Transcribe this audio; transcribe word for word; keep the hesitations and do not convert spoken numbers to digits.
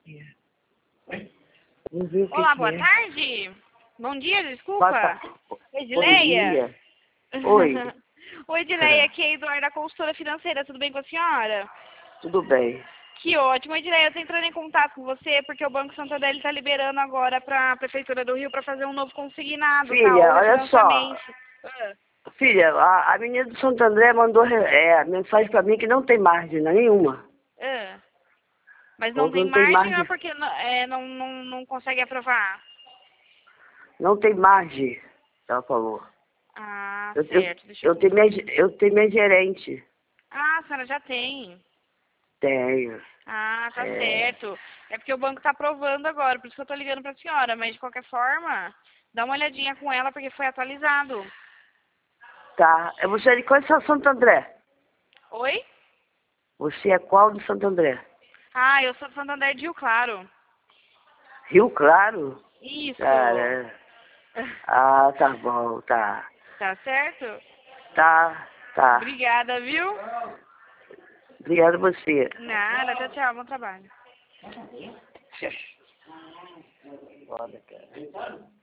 que é. Vamos ver o que Olá, que boa é. tarde. Bom dia, Boa desculpa. ta- Edileia? Bom dia. Oi. Oi, Edileia, aqui é a Eduarda, consultora financeira. Tudo bem com a senhora? Tudo bem. Que ótimo. Edileia, eu tô entrando em contato com você porque o Banco Santander está liberando agora para a Prefeitura do Rio para fazer um novo consignado, tá? Filha, Ou olha só. refinanciamento. Ah, Filha, a, a menina do Santo André mandou re- é, mensagem pra mim que não tem margem nenhuma. ah. Mas não Falou que tem não tem margem ou é margem. porque não, é, não, não, não consegue aprovar? Não tem margem, ela falou. Ah, Eu, eu, certo. Deixa eu eu, tenho ver. minha, ge- eu tenho minha gerente. Ah, a senhora já tem. Tenho. Ah, tá É, certo. É porque o banco tá aprovando agora, por isso que eu tô ligando pra senhora. Mas de qualquer forma, dá uma olhadinha com ela porque foi atualizado. tá. É você de qual de Santo André? Oi? Você é qual de Santo André? Ah, eu sou de Santander de Rio Claro. Rio Claro? Isso. Cara. Ah, tá bom, tá. Tá certo? Tá, tá. Obrigada, viu? Obrigado a você. Nada, tchau, tchau. Bom trabalho. Foda, cara.